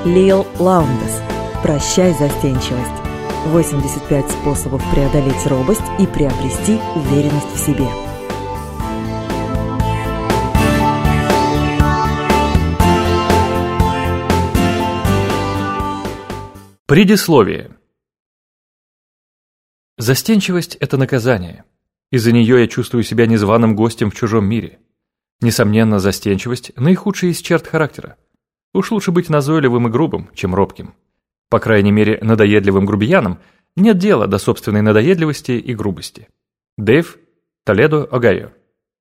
Лил Лаундес. «Прощай, застенчивость». 85 способов преодолеть робость и приобрести уверенность в себе. Предисловие. Застенчивость – это наказание. Из-за нее я чувствую себя незваным гостем в чужом мире. Несомненно, застенчивость – наихудшая из черт характера. Уж лучше быть назойливым и грубым, чем робким. По крайней мере, надоедливым грубиянам нет дела до собственной надоедливости и грубости. Дэйв, Толедо, Огайо.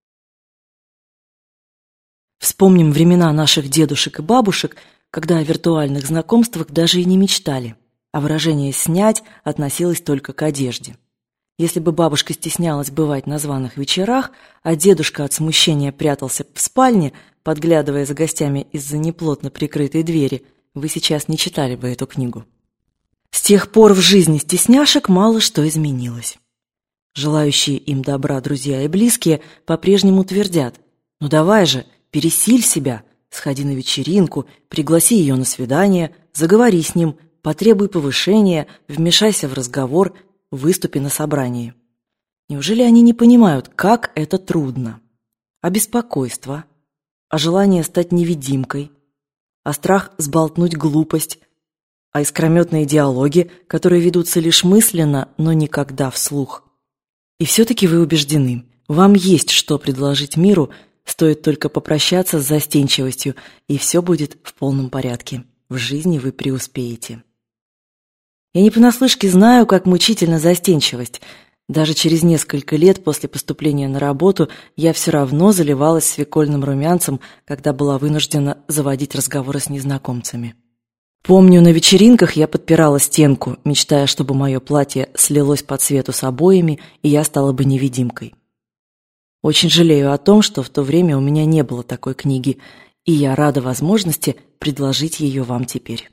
Вспомним времена наших дедушек и бабушек, когда о виртуальных знакомствах даже и не мечтали, а выражение «снять» относилось только к одежде. Если бы бабушка стеснялась бывать на званых вечерах, а дедушка от смущения прятался в спальне, подглядывая за гостями из-за неплотно прикрытой двери, вы сейчас не читали бы эту книгу. С тех пор в жизни стесняшек мало что изменилось. Желающие им добра друзья и близкие по-прежнему твердят: «Ну давай же, пересиль себя, сходи на вечеринку, пригласи ее на свидание, заговори с ним, потребуй повышения, вмешайся в разговор, выступи на собрании». Неужели они не понимают, как это трудно? А беспокойство? А желание стать невидимкой? А страх сболтнуть глупость? А искрометные диалоги, которые ведутся лишь мысленно, но никогда вслух? И все-таки вы убеждены, вам есть что предложить миру, стоит только попрощаться с застенчивостью, и все будет в полном порядке. В жизни вы преуспеете. Я не понаслышке знаю, как мучительна застенчивость. Даже через несколько лет после поступления на работу я все равно заливалась свекольным румянцем, когда была вынуждена заводить разговоры с незнакомцами. Помню, на вечеринках я подпирала стенку, мечтая, чтобы мое платье слилось по цвету с обоями, и я стала бы невидимкой. Очень жалею о том, что в то время у меня не было такой книги, и я рада возможности предложить ее вам теперь.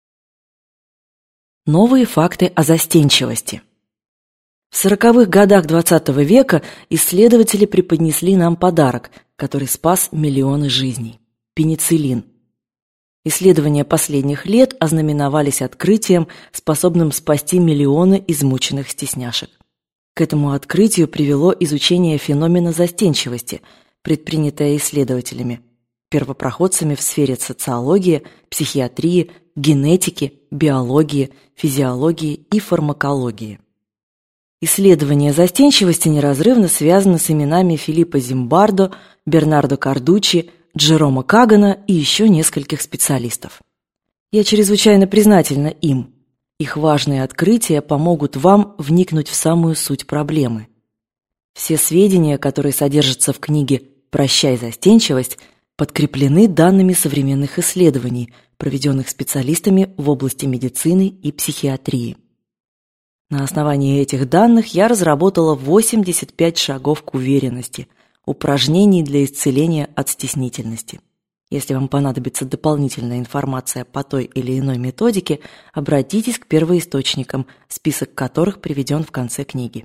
Новые факты о застенчивости. В 40-х годах XX века исследователи преподнесли нам подарок, который спас миллионы жизней – пенициллин. Исследования последних лет ознаменовались открытием, способным спасти миллионы измученных стесняшек. К этому открытию привело изучение феномена застенчивости, предпринятое исследователями, первопроходцами в сфере социологии, психиатрии, генетики, биологии, физиологии и фармакологии. Исследование застенчивости неразрывно связано с именами Филиппо Зимбардо, Бернардо Кардуччи, Джерома Кагана и еще нескольких специалистов. Я чрезвычайно признательна им. Их важные открытия помогут вам вникнуть в самую суть проблемы. Все сведения, которые содержатся в книге «Прощай, застенчивость», подкреплены данными современных исследований, проведенных специалистами в области медицины и психиатрии. На основании этих данных я разработала 85 шагов к уверенности, упражнений для исцеления от стеснительности. Если вам понадобится дополнительная информация по той или иной методике, обратитесь к первоисточникам, список которых приведен в конце книги.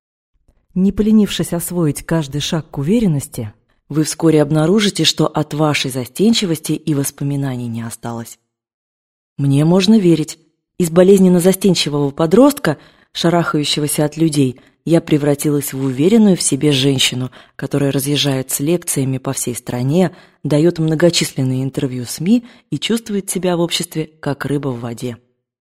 Не поленившись освоить каждый шаг к уверенности, вы вскоре обнаружите, что от вашей застенчивости и воспоминаний не осталось. Мне можно верить. Из болезненно застенчивого подростка, шарахающегося от людей, я превратилась в уверенную в себе женщину, которая разъезжает с лекциями по всей стране, дает многочисленные интервью СМИ и чувствует себя в обществе как рыба в воде.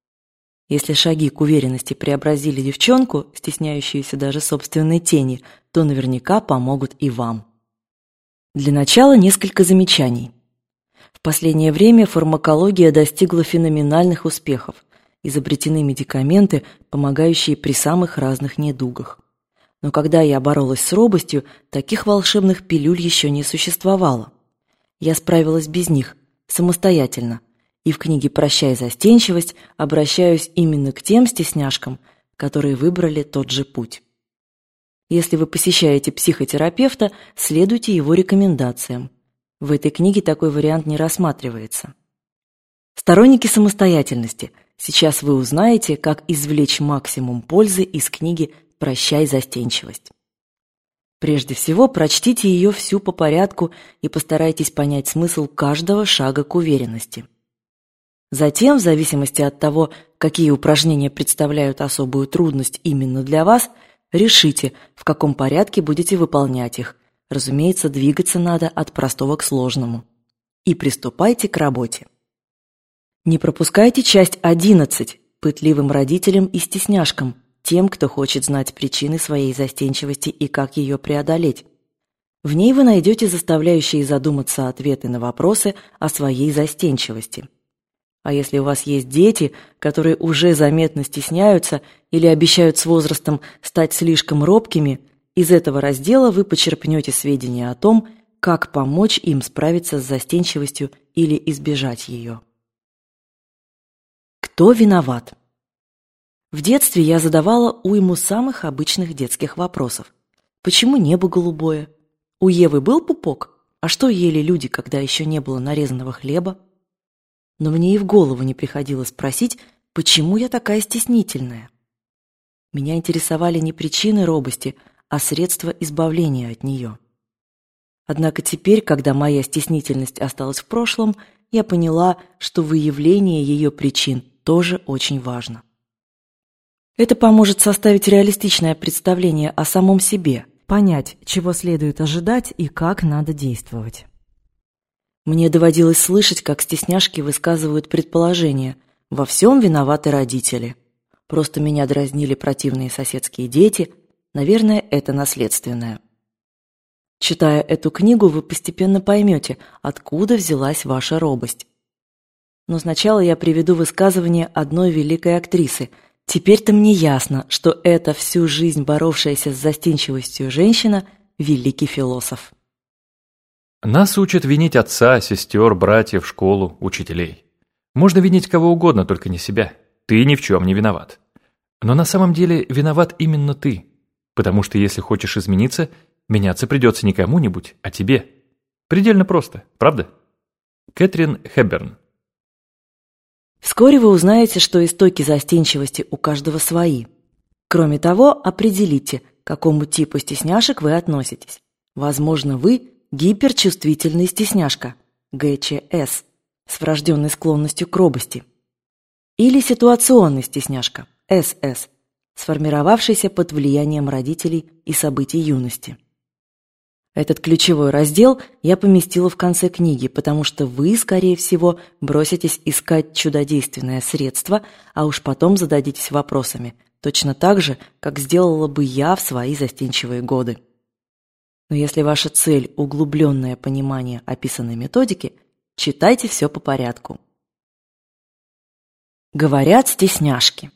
Если шаги к уверенности преобразили девчонку, стесняющуюся даже собственной тени, то наверняка помогут и вам. Для начала несколько замечаний. В последнее время фармакология достигла феноменальных успехов. Изобретены медикаменты, помогающие при самых разных недугах. Но когда я боролась с робостью, таких волшебных пилюль еще не существовало. Я справилась без них, самостоятельно, и в книге «Прощай, застенчивость» обращаюсь именно к тем стесняшкам, которые выбрали тот же путь. Если вы посещаете психотерапевта, следуйте его рекомендациям. В этой книге такой вариант не рассматривается. Сторонники самостоятельности, сейчас вы узнаете, как извлечь максимум пользы из книги «Прощай, застенчивость». Прежде всего, прочтите ее всю по порядку и постарайтесь понять смысл каждого шага к уверенности. Затем, в зависимости от того, какие упражнения представляют особую трудность именно для вас, решите, в каком порядке будете выполнять их. Разумеется, двигаться надо от простого к сложному. И приступайте к работе. Не пропускайте часть 11 пытливым родителям и стесняшкам, тем, кто хочет знать причины своей застенчивости и как ее преодолеть. В ней вы найдете заставляющие задуматься ответы на вопросы о своей застенчивости. А если у вас есть дети, которые уже заметно стесняются или обещают с возрастом стать слишком робкими, из этого раздела вы почерпнете сведения о том, как помочь им справиться с застенчивостью или избежать ее. Кто виноват? В детстве я задавала уйму самых обычных детских вопросов. Почему небо голубое? У Евы был пупок? А что ели люди, когда еще не было нарезанного хлеба? Но мне и в голову не приходило спросить, почему я такая стеснительная. Меня интересовали не причины робости, а средства избавления от нее. Однако теперь, когда моя стеснительность осталась в прошлом, я поняла, что выявление ее причин тоже очень важно. Это поможет составить реалистичное представление о самом себе, Понять, чего следует ожидать и как надо действовать. Мне доводилось слышать, как стесняшки высказывают предположение: во всем виноваты родители. Просто меня дразнили противные соседские дети, наверное, это наследственное. Читая эту книгу, вы постепенно поймете, откуда взялась ваша робость. Но сначала я приведу высказывание одной великой актрисы. Теперь-то мне ясно, что это всю жизнь боровшаяся с застенчивостью женщина – великий философ. Нас учат винить отца, сестер, братьев, школу, учителей. Можно винить кого угодно, только не себя. Ты ни в чем не виноват. Но на самом деле виноват именно ты. Потому что если хочешь измениться, меняться придется не кому-нибудь, а тебе. Предельно просто, правда? Кэтрин Хэбберн. Вскоре вы узнаете, что истоки застенчивости у каждого свои. Кроме того, определите, к какому типу стесняшек вы относитесь. Возможно, вы гиперчувствительный стесняшка, ГЧС, с врожденной склонностью к робости. Или ситуационный стесняшка, СС, сформировавшийся под влиянием родителей и событий юности. Этот ключевой раздел я поместила в конце книги, потому что вы, скорее всего, броситесь искать чудодейственное средство, а уж потом зададитесь вопросами, точно так же, как сделала бы я в свои застенчивые годы. Но если ваша цель – углубленное понимание описанной методики, читайте все по порядку. Говорят стесняшки.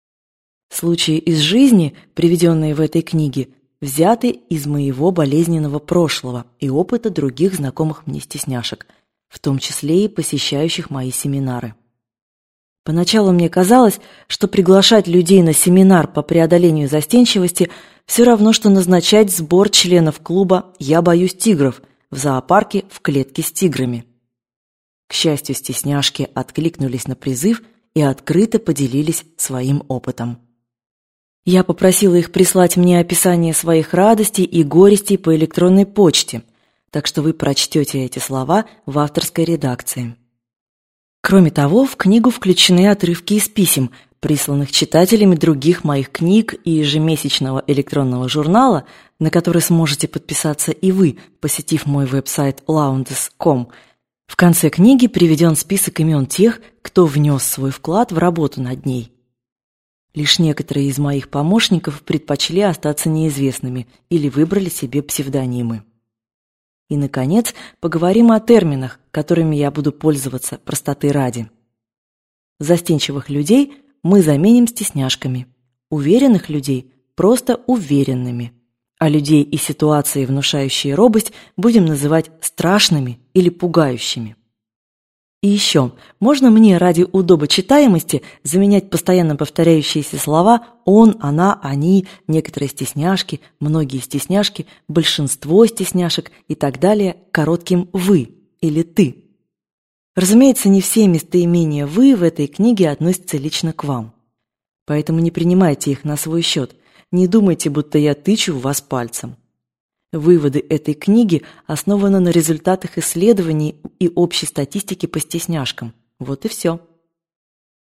Случаи из жизни, приведенные в этой книге, взяты из моего болезненного прошлого и опыта других знакомых мне стесняшек, в том числе и посещающих мои семинары. Поначалу мне казалось, что приглашать людей на семинар по преодолению застенчивости все равно, что назначать сбор членов клуба «Я боюсь тигров» в зоопарке в клетке с тиграми. К счастью, стесняшки откликнулись на призыв и открыто поделились своим опытом. Я попросила их прислать мне описание своих радостей и горестей по электронной почте, так что вы прочтете эти слова в авторской редакции. Кроме того, в книгу включены отрывки из писем, присланных читателями других моих книг и ежемесячного электронного журнала, на который сможете подписаться и вы, посетив мой веб-сайт loundes.com. В конце книги приведен список имен тех, кто внес свой вклад в работу над ней. Лишь некоторые из моих помощников предпочли остаться неизвестными или выбрали себе псевдонимы. И, наконец, поговорим о терминах, которыми я буду пользоваться простоты ради. Застенчивых людей мы заменим стесняшками, уверенных людей – просто уверенными, а людей и ситуации, внушающие робость, будем называть страшными или пугающими. И еще, можно мне ради удобочитаемости заменять постоянно повторяющиеся слова «он», «она», «они», некоторые стесняшки, многие стесняшки, большинство стесняшек и так далее коротким «вы» или «ты». Разумеется, не все местоимения «вы» в этой книге относятся лично к вам. Поэтому не принимайте их на свой счет, не думайте, будто я тычу в вас пальцем. Выводы этой книги основаны на результатах исследований и общей статистике по стесняшкам. Вот и все.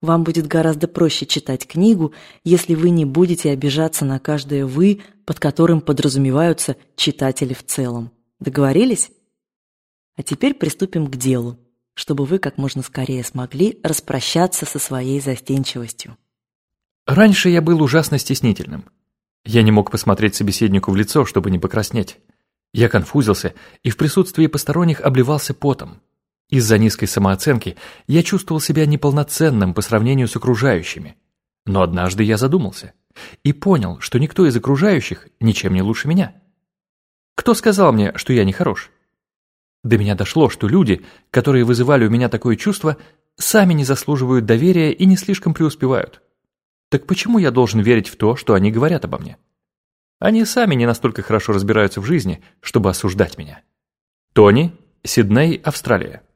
Вам будет гораздо проще читать книгу, если вы не будете обижаться на каждое «вы», под которым подразумеваются читатели в целом. Договорились? А теперь приступим к делу, чтобы вы как можно скорее смогли распрощаться со своей застенчивостью. Раньше я был ужасно стеснительным. Я не мог посмотреть собеседнику в лицо, чтобы не покраснеть. Я конфузился и в присутствии посторонних обливался потом. Из-за низкой самооценки я чувствовал себя неполноценным по сравнению с окружающими. Но однажды я задумался и понял, что никто из окружающих ничем не лучше меня. Кто сказал мне, что я нехорош? До меня дошло, что люди, которые вызывали у меня такое чувство, сами не заслуживают доверия и не слишком преуспевают. Так почему я должен верить в то, что они говорят обо мне? Они сами не настолько хорошо разбираются в жизни, чтобы осуждать меня. Тони, Сидней, Австралия.